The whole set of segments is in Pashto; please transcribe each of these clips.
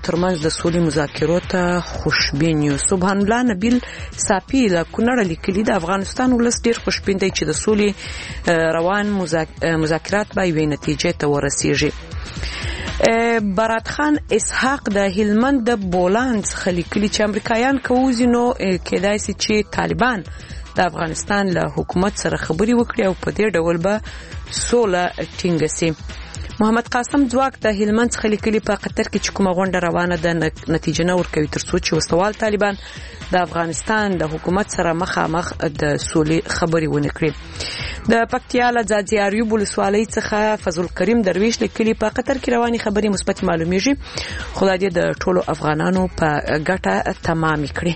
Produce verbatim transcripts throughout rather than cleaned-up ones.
ترمنځ د سولې مذاکرو ته خوشبین یو. سبحان الله نبیل صافی له کونړ لیکلي د افغانستان ولس ډیر خوشبین دی چې د سولې روان مذاکرات به یوې نتیجې ته ورسیږي. برات خان اسحاق د هلمند د بولان څخه لیکلي چې امریکایان کوزي نو کېدای شي چې طالبان د افغانستان له حکومت سره خبري وکړي او په دې ډول به سوله ټینګه سي. محمد قاسم ځواک د هلمند څخه لیکلي په قطر کې چې کومه غونډه روانه ده نتیجه نه ورکوي ترڅو چې وسوال طالبان د افغانستان د حکومت سره مخامخ د سولې خبري ونه کړي. د پکتیا له ځاځي اریوب ولسوالۍ څخه فضل کریم درویش لیکلي په قطر کې رواني خبري مثبت معلومیږي خدای دې د ټولو افغانانو په ګټه تمام کړي.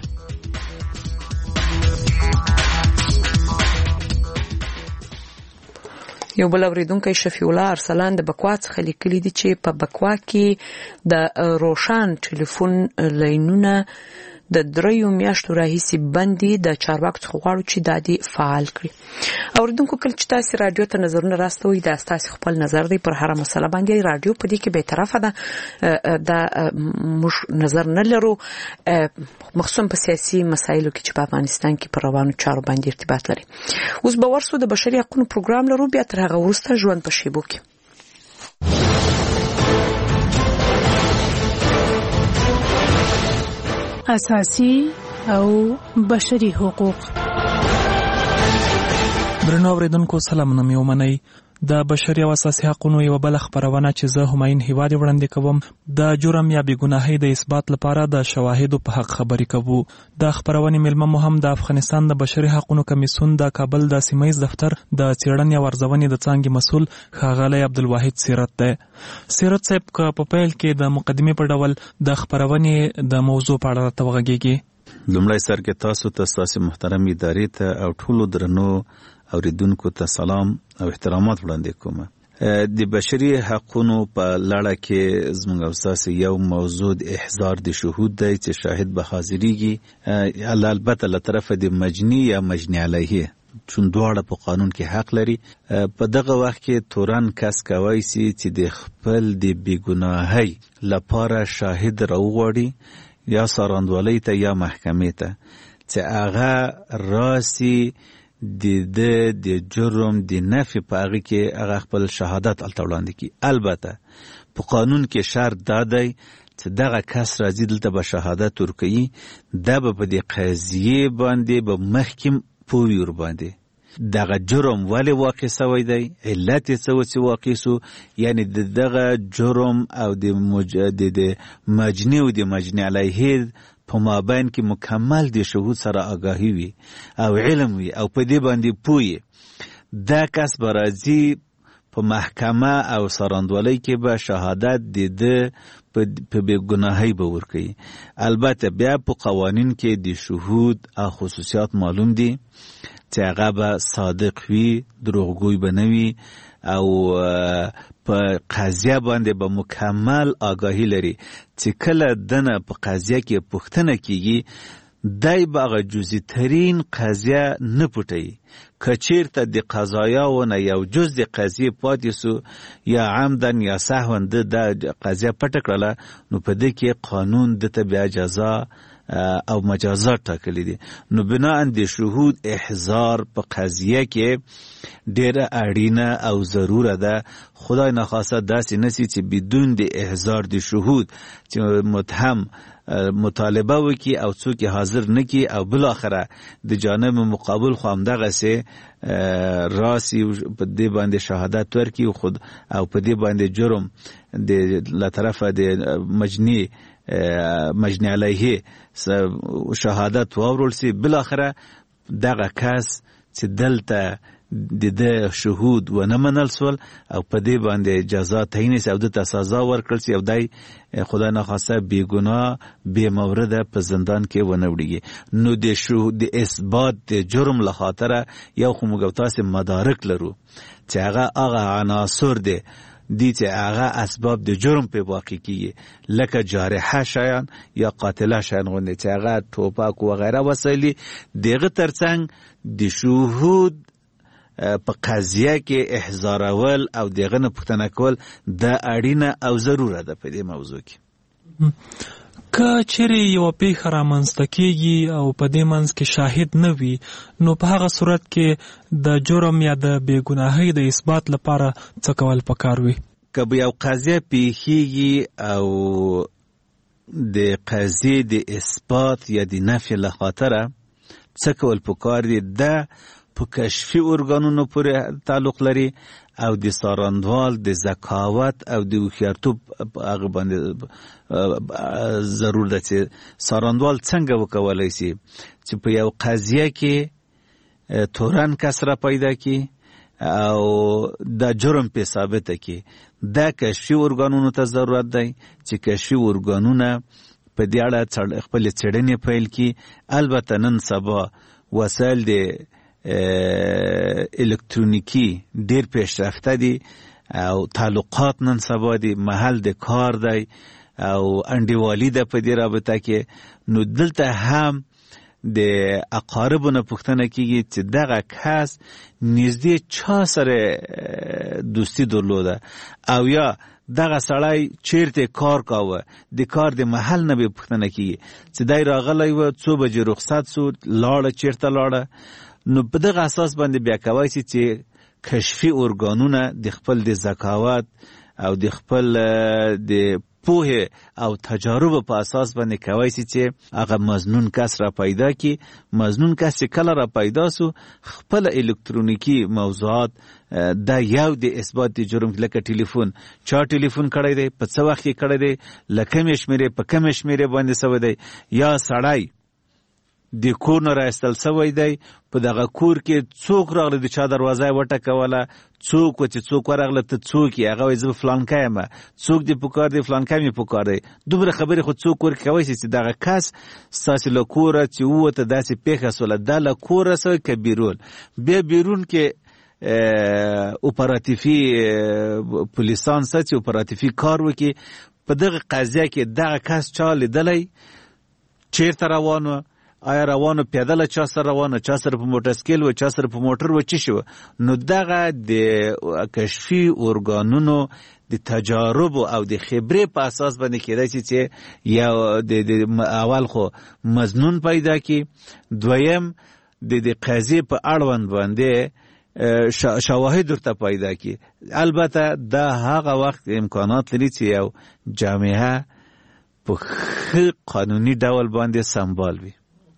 یو بل اوریدونکو شفیع الله ارسلان د بکوا څخه لیکلي دي چې په بکوا کې د روشان ټلیفون لاینونه د دریو میاشتو راهیسې بندي د چارواکو څخه غواړو چې دادي فعال کړي. اوریدونکو کله چې تاسو رادیو ته نظرونه راستوي دا تاسو خپل نظر دی پر هر مسله باندې رادیو په دې کې به طرفه ده دا مش نظر نه لرو مخصوصا په سیاسي مسایلو کې چې په افغانستان کې پر روانو چارو باندې ارتباط لري. اوس به ورسو د بشري حقوقو پروګرام لرو بیا تر هغه وروسته ژوند په شیبو کې. اساسي او بشري حقوق. درنو اوریدونکو سلامونه مې ومنئ. د بشري او اساسي حقوقو یو بل خبرونه چې زه هماین هیواد وړاندې کوم د جرم یا بېګناهۍ د اثبات لپاره د شواهدو په حق خبرې کوو. د خبرونې ملمه مو هم د افغانستان د بشري حقوقو کمیسیون د کابل د سیمه ییز دفتر د څېړنې او ارزونې د څانګې مسؤل ښاغلی عبدالواحد سیرت دی. سیرت صاحب که په پیل کې د مقدمې په ډول د خبرونې د موضوع په اړه راته وغږیږي. لومړی سر کې تاسو ته ستاسو محترم ادارې ته او ټولو درنو اوریدونکو ته سلام او احترامات وړاندې کوم. د بشري حقوقو په لړه کې زموږ او تاسو یو موضوع د احضار د شهود دی چې شاهد به حاضرېږي البته له طرفه د مجني یا مجني علیه چون دواړه په قانون کې حق لري. په دغه وخت کې تورن کس کوي چې د خپل د بېګناهۍ لپاره شاهد راوغواړي یا ساراندوالۍ ته یا محکمې ته چې هغه راسي د د د جرم د نفي په هغه کې هغه خپل شهادت الته وړاندې کی. البته په قانون کې شرط دا دی چې دغه کس راځي دلته به شهادت ورکوي دا به په دې قضیې باندې به محکم پوي ور باندې دغه جرم ولی واقع سوی دی علت یې څه و چې واقع سو یعنی دغه جرم او د د مجني او د مجني علیه په مابین کې مکمل د شهود سره آگاهی وي او علم وي او په دې باندې پوي دا کس به راځي په محکمه او سراندوالۍ کې به شهادت د د په بېګناهۍ به ورکوي. البته بیا په قوانین کې د شهود او خصوصیات معلوم دي چې هغه به صادق وي دروغګوی به نه وي او په قضیه باندې به مکمل آگاهی لري چې کله دنه په قضیه کې پوښتنه کیږي دای به هغه جزئی ترین قضیه نه پټوي. که چیرته د قضایاونه یو جز د قضیې پاتې سو یا عمدن یا سهوا د قضیه پټه کړله نو په دې کې قانون دته بیا جزا او مجازات ټاکلي دي. نو بناء د شهود احضار په قضیه کې ډیره اړینه او ضروره ده. خدای نخواسته داسې نسی چې بدون د احضار د شهود چې متهم مطالبه وکي او څوک حاضر نکي او بل اخره د جانب مقابل خو هم دغه سه راسي په دې باندې شهادت ورکي او خود او په دې باندې جرم د له طرفه د مجني مجني علیه شهادت واورول سي بل اخره دغه کس چې دلته د د شهود و نه منل سول او په دې باندې جزا تعیین سي او د سزا ورکړل سي او دای خدای نه خواسته بی ګناه بی مورده په زندان کې ونه وړي. نو د شهود د اثبات د جرم له خاطر یو خو موږ تاسو مدارک لرو چې هغه هغه عناصر دي دي چې هغه اسباب د جرم په واقع کیږي لکه جارحه شیان یا قاتله شیان غوندي چې هغه توپک و غیره وسایلی دغه ترڅنګ د شهود په قضیه کې احضارول او دغه نه پوښتنه کول د اړینه او ضروره ده په دې موضوع کې. که چیرې یوه پیښه رامنځته کیږي او په دې منځ کې شاهد نه وي نو په هغه صورت کې د جرم یا د بېګناهۍ د اثبات لپاره څه کول پکار وي؟ که به یو قضیه پیښیږي او د قضیې د اثبات یا د نفي له خاطره څه کول پکار دي، دا په کشفي ارګانونو پورې تعلق لري او د څارندوال د ذکاوت او د هوښیارتوب هغه باندې ضرور ده چې څارندوال څنګه وکولی شي چې په یو قضیه کې تورن کس را پیدا کړي او د جرم په ثابته کړي. دا کشفي ارګانونو ته ضرورت دی چې کشفي ارګانونه په دې اړه خپل څېړنې پیل کړي. البته نن سبا وسایل د الکترونیکی ډیر پیشرفته دي او تعلقات نن سبا دي، محل د کار دی او انډیوالي ده په دې رابطه کې. نو دلته هم د اقاربو نه پوښتنه کیږي چې دغه کس نږدې چا سره دوستی درلوده او یا دغه سړی چیرته کار کاوه، د کار د محل نه به پوښتنه کیږي چې دی راغلی و څو بجې رخصت سو، لاړه چیرته لاړه. نو په دغه اساس باندې بیا کولی شي چې کشفي ارګانونه د خپل د ذکاوت او د خپل د پوهه او تجارب په اساس باندې کولی شي چې هغه مظنون کس را پیدا کړي. مظنون کس چې کله را پیدا سو خپل الکترونیکی موضوعات دا یو د اثبات د جرم، لکه ټلیفون، چا ټلیفون کړی دی، په څه وخت کې کړی دی، له کومې شمېرې په کومې شمېرې باندې سوی دی، یا سړی د کور نه راایستل سوی دی، په دغه کور کې څوک راغلی د چا دروازه یې وټکوله، څوک و چې څوک ورغله ته څوک یې، هغه وایي زه فلانکی یم، څوک دې پکار دی، فلانکی مې پکار دی. دومره خبرې خو څوک ورکې کولی شي چې دغه کس ستاسې له کوره چې ووته داسې پیښه سوله، دا له کوره سوی که بیرون. بیا بیرون کې اپراتیفي پولیسان څه چې اپراتیفي کار وکړي په دغه قضیه کې دغه کس چا لیدلی، چیرته روان و، آیا روانو پیدله چا سره روانو، چا سره په موټرسکیل و، چا سره په موټر و، چی شو. نو دغه د کشفي ارګانونو د تجارب او د خبرې په اساس باندې کېدای شي چې یو د اول خو مظنون پیدا کی، دویم د د قضیې په اړوند باندې شواهد ورته پیدا کی. البته دا هغه وخت امکانات لري چې یو جامعه په ښه قانوني ډول باندې سمبال وي.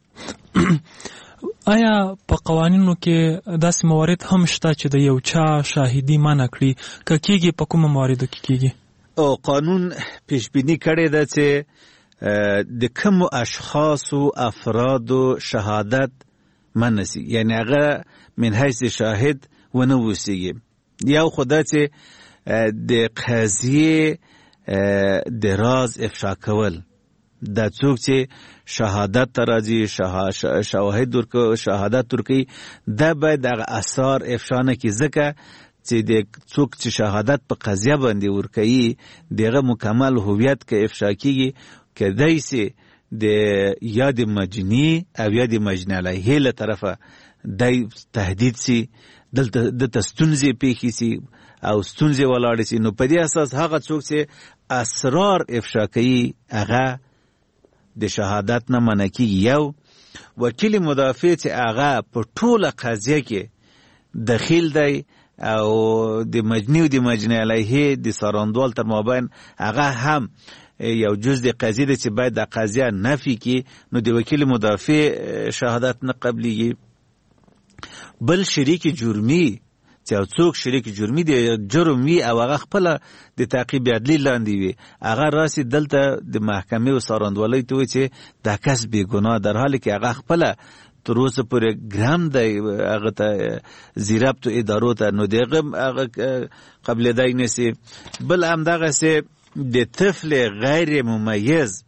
آیا په قوانینو کې داسې موارد هم شته چې د یو چا شاهدي منع کړي؟ که کېږي په کومو مواردو کې کېږي؟ او قانون پیشبینی کړی ده چې د کومو اشخاصو افرادو شهادت منع سي، یعنی هغه من حیث شاهد ونه اوسیږي. یو خو دا چې د قضیې د راز افشا کول، دا څوک چې شهادت ته راځي، شواهد ورکوي، شهادت ورکوي، دا باید هغه اسرار افشا نه کړي، ځکه چې د څوک چې شهادت په قضیه باندې ورکوي دغه مکمل هویت که افشا کېږي کیدای سي د یا د مجني او یا د مجني علیه له طرفه دی تهدید سي، دلته دلته ستونزې پیښې سي او ستونزې ولاړې سي. نو په دې اساس هغه څوک چې اسرار افشا کوي هغه د شهادت نه منع کېږي. یو وکیل مدافع چې هغه په ټوله قضیه کې دخیل دی او د مجني او د مجني علیه د څارندوال تر مابین هغه هم یو جز د قضیه دی چې باید د قضیه نفي کړي، نو د وکیل مدافع شهادت نه قبلیږي. بل شریک جرمی چې څوک شریک جرمی دی، جرم وي او هغه خپله د تعقیب عدلي لاندې وي، هغه راسي دلته د محکمې او څارندوالۍ ته وایي چې دا کس بېګناه، در حالی کې هغه خپله تر اوسه پورې ګرم دی هغه ته زیربطو ادارو ته، نو د هغه قبلېدی نه سي. بل همدغسې د طفل غیر ممیز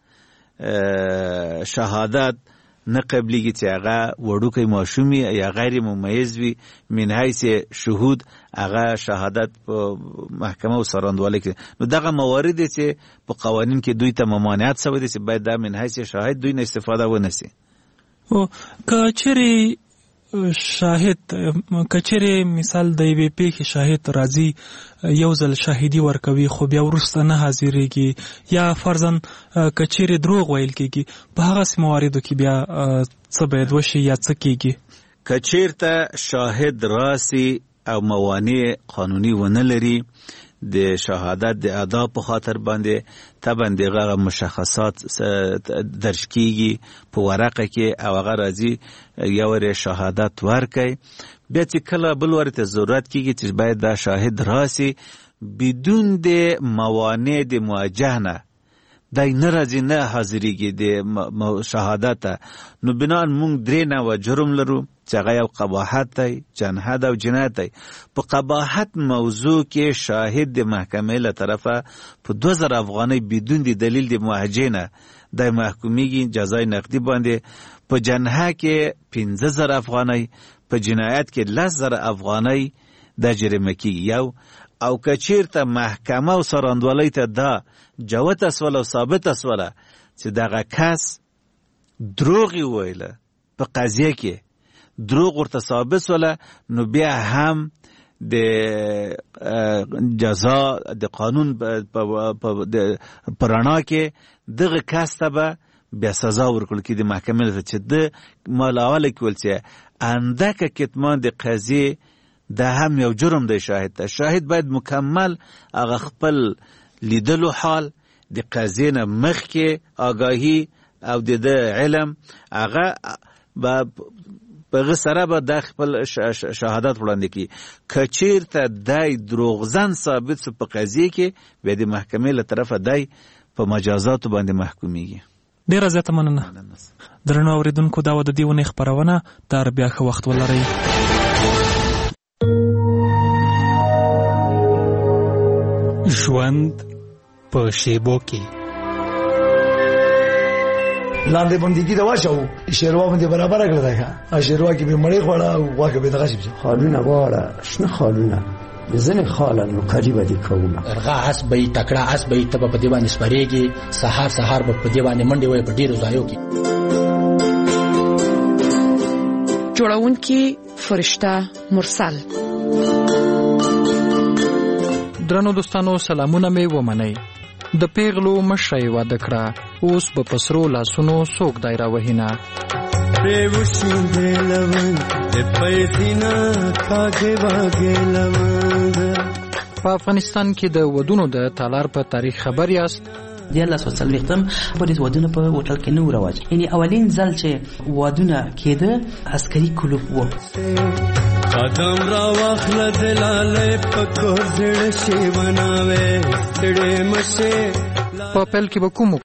شهادت نه قبلیږي چې هغه وړوکی ماشومي یا غیر ممیز وي، من حیث شهود هغه شهادت په محکمه او څارندوالۍ کې. نو دغه موارد چې په قوانین کې دوی ته ممانعت شوی دی چې باید دا من حیث شاهد دوی نه استفاده ونه سي. او که چیرې شاهد کچره مثال د یوې پیښې شاهد راځي یو ځل شاهدي ورکوي خو بیا وروسته نه حاضرېږي یا فرضاً کچره دروغ ویل کېږي په هغه مواردو کې بیا څه باید وشي یا څه کېږي؟ کچیرته شاهد راسي او موانع قانوني ونه لري د شهادت د ادا په خاطر باندې طبعا دغه مشخصات درج کیږي په ورقه کې او هغه راځي یو ور شهادت ورکړي بیا چې کله بل ورته ضرورت کیږي چې باید دا شاهد راسي بدون د موانع د مواجهه نه دای ناراضي نه حاضرېږي د شهادت نو بنان مونږ درې نه جرم لرو چې هغه یو قباحت دی جنحت او جنایت دی په قباحت موضوع کې شاهد د محکمې له طرفه په دو زره افغانۍ بدون د دلیل د معاهجې نه د محکومیږي جزای نقدي باندې په جنحه کې پنځه زره افغانۍ په جنایت کې لس زره افغانۍ د جریمه کېږي یو او کچیرته محکمه او سراندوالۍ ته دا جوت اسوله او ثابت اسوله چې دغه کس دروغ ویله په قضیه کې دروغ ورته ثابت سوله نو بیا هم د جزا د قانون په رڼا کې دغه کس ته به بیا سزا ورکول کېږي د محکمې ته چې د مالاوله کې ول چې اندکه کتمان د قضیې دا هم یو جرم دی شاهد ته شاهد باید مکمل هغه خپل لیدلو حال د قضیې نه مخکې آگاهی او د علم هغه به په سره به د خپل شهادت وړاندې کی کچیرته دای دروغزن ثابت سو په قضیه کې به د محکمې له طرفه دای په مجازات باندې محکومیږي. ډیره زیاته مننه. درنو اوریدونکو دا و د دې ونې خپرونه تر بیا ښه وخت ولرئ. ژوند په شیبو کې لاندې بندګي دا واچو شیروا باندې برابر کړل دا شیروا کې به مړې خوړه او واکه به دغه شي خالونه واړه شنه خالونه ځنه خاله نو کاری ودی کومه ارغه اس به تکړه اس به ته په دی باندې سپریږي سحر سحر په دی باندې منډي وای په ډیرو ځایو کې جوړونکي فرشته مرسل. درنو دوستانو سلامونه مې ومنئ. د پیغلو مشرۍ واده کړه اوس به پسرو لاسونو څوک دایره وهینه په افغانستان کې د ودونو د تالار په تاریخ خبر یاست؟ دیارلس و څلوېښتم پولیس ودونه په هوټل کې نه و رواج یعنې اولین ځل چې ودونه کېده عسکري کلوب و. قدم را واخله دلاله پکور زړه شی بناوي سړې مشه په پیل کې به کوم